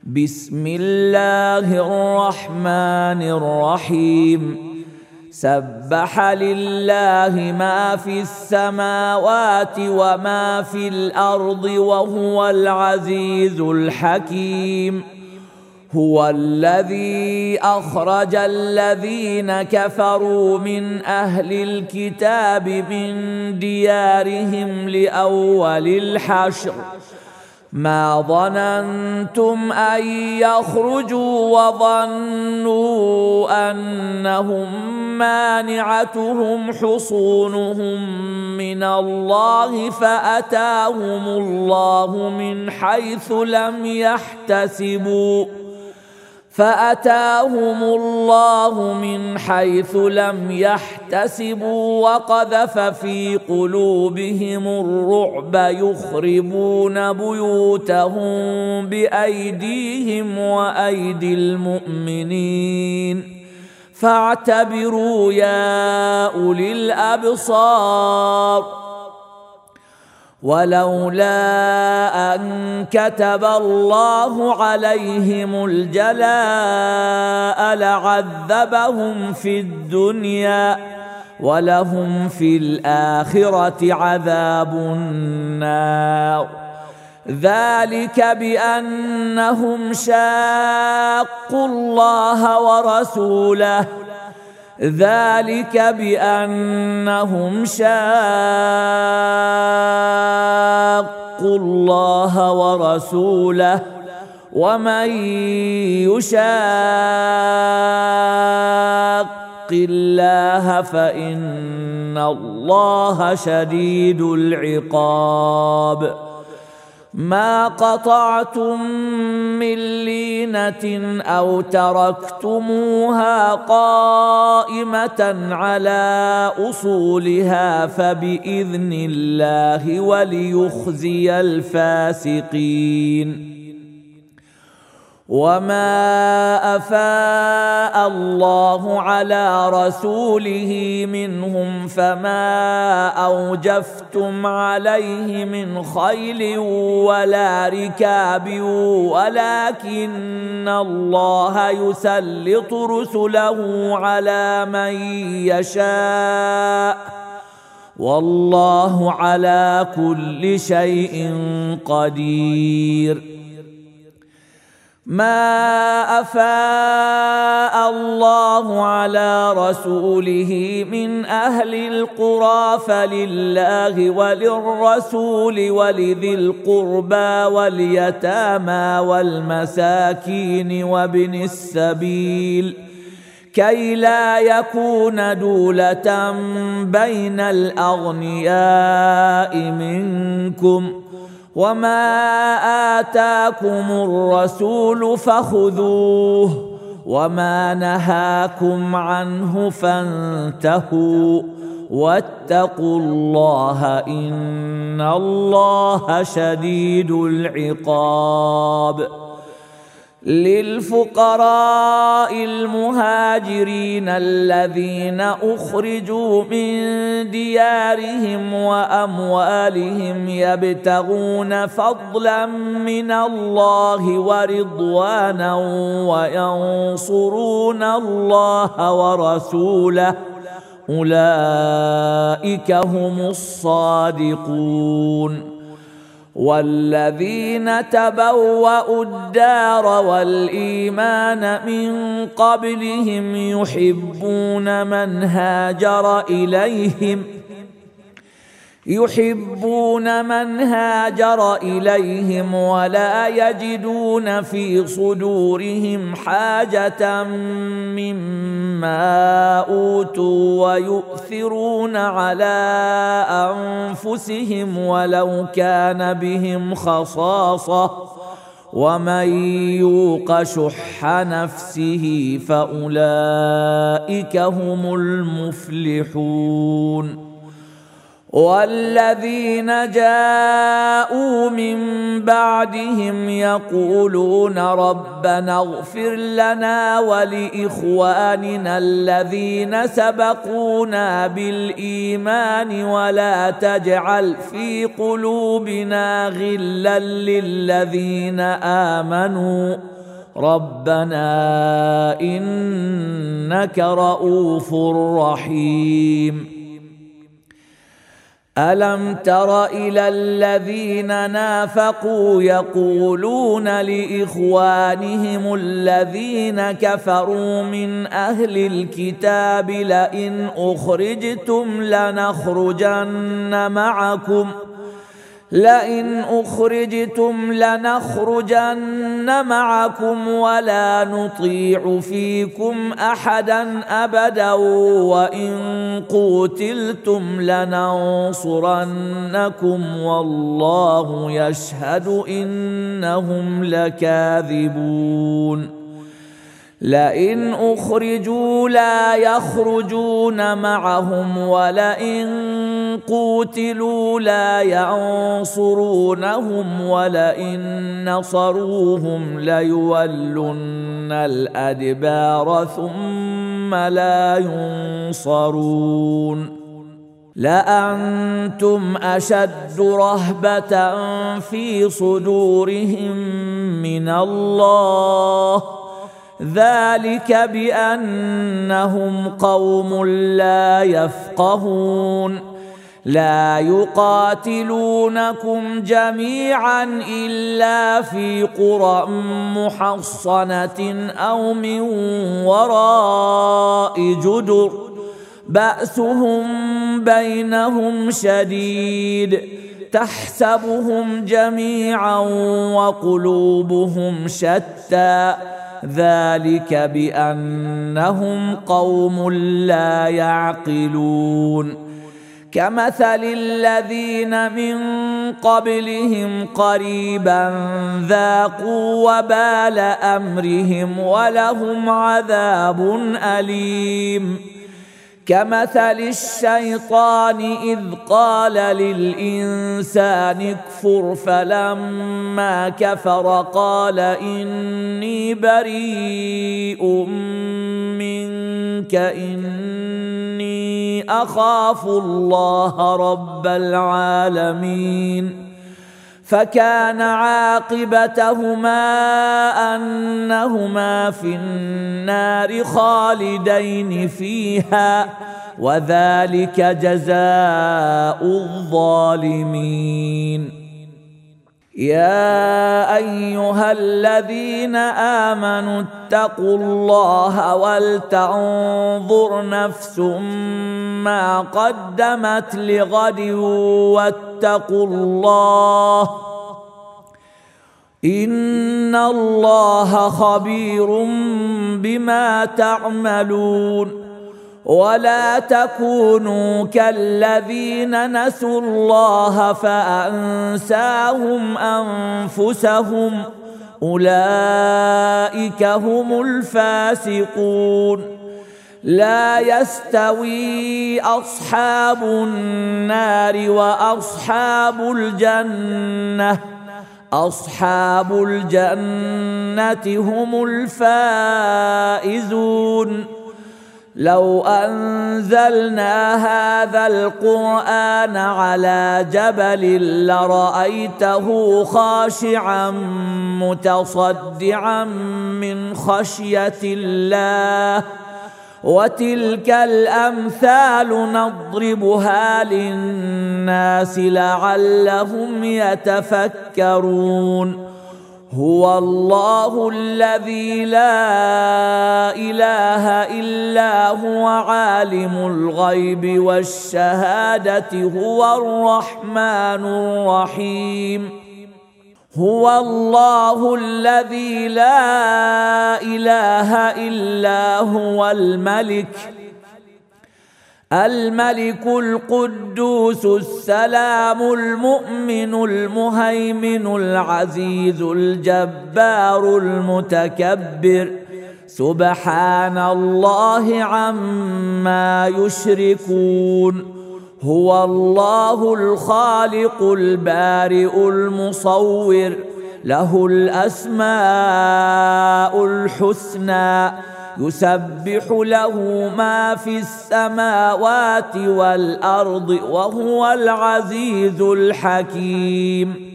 بسم الله الرحمن الرحيم. سبح لله ما في السماوات وما في الأرض وهو العزيز الحكيم. هو الذي أخرج الذين كفروا من أهل الكتاب من ديارهم لأول الحشر ما ظننتم أن يخرجوا وظنوا أنهم مانعتهم حصونهم من الله فأتاهم الله من حيث لم يحتسبوا وقذف في قلوبهم الرعب يخربون بيوتهم بأيديهم وأيدي المؤمنين فاعتبروا يا أولي الأبصار. ولولا أن كتب الله عليهم الجلاء لعذبهم في الدنيا ولهم في الآخرة عذاب النار. ذلك بأنهم شاقوا الله ورسوله ومن يشاق الله فإن الله شديد العقاب. ما قطعتم من لينة أو تركتموها قائمة على أصولها فبإذن الله وليخزي الفاسقين. وما أفاء الله على رسوله منهم فما أوجفتم عليه من خيل ولا ركاب ولكن الله يسلط رسله على من يشاء والله على كل شيء قدير. ما أفاء الله على رسوله من أهل القرى فلله وللرسول ولذي القربى واليتامى والمساكين وابن السبيل كي لا يكون دولة بين الأغنياء منكم. وما آتاكم الرسول فخذوه وما نهاكم عنه فانتهوا واتقوا الله إن الله شديد العقاب. للفقراء المهاجرين الذين أخرجوا من ديارهم وأموالهم يبتغون فضلا من الله ورضوانا وينصرون الله ورسوله أولئك هم الصادقون. والذين تبوأوا الدار والإيمان من قبلهم يحبون من هاجر إليهم ولا يجدون في صدورهم حاجة مما أوتوا ويؤثرون على أنفسهم ولو كان بهم خصاصة ومن يوق شح نفسه فأولئك هم المفلحون. والذين جاءوا من بعدهم يقولون ربنا اغفر لنا ولإخواننا الذين سبقونا بالإيمان ولا تجعل في قلوبنا غلا للذين آمنوا ربنا إنك رؤوف رحيم. ألم تر إلى الذين نافقوا يقولون لإخوانهم الذين كفروا من أهل الكتاب لئن أخرجتم لنخرجن معكم ولا نطيع فيكم أحدا أبدا وإن قوتلتم لننصرنكم والله يشهد إنهم لكاذبون. لئن أخرجوا لا يخرجون معهم ولئن قوتلوا لا ينصرونهم ولئن نصروهم ليولن الأدبار ثم لا ينصرون. لأنتم أشد رهبة في صدورهم من الله ذلك بأنهم قوم لا يفقهون. لا يقاتلونكم جميعا إلا في قرى محصنة أو من وراء جدر بأسهم بينهم شديد تحسبهم جميعا وقلوبهم شتى ذلك بأنهم قوم لا يعقلون. كمثل الذين من قبلهم قريبا ذاقوا وبال أمرهم ولهم عذاب أليم. كمثل الشيطان إذ قال للإنسان اكفر فلما كفر قال إني بريء منك إني أخاف الله رب العالمين. فكان عاقبتهما أنهما في النار خالدين فيها وذلك جزاء الظالمين. يا أيها الذين آمنوا اتقوا الله ولتنظر نفس ما قدمت لغد واتقوا الله إن الله خبير بما تعملون. ولا تكونوا كالذين نسوا الله فأنساهم أنفسهم أولئك هم الفاسقون. لا يستوي أصحاب النار وأصحاب الجنة أصحاب الجنة هم الفائزون. لو أنزلنا هذا القرآن على جبل لرأيته خاشعا متصدعا من خشية الله وتلك الأمثال نضربها للناس لعلهم يتفكرون. هو الله الذي لا إله إلا هو عالم الغيب والشهادة هو الرحمن الرحيم. هو الله الذي لا إله إلا هو الملك القدوس السلام المؤمن المهيمن العزيز الجبار المتكبر سبحان الله عما يشركون. هو الله الخالق البارئ المصور، له الأسماء الحسنى، يسبح له ما في السماوات والأرض، وهو العزيز الحكيم.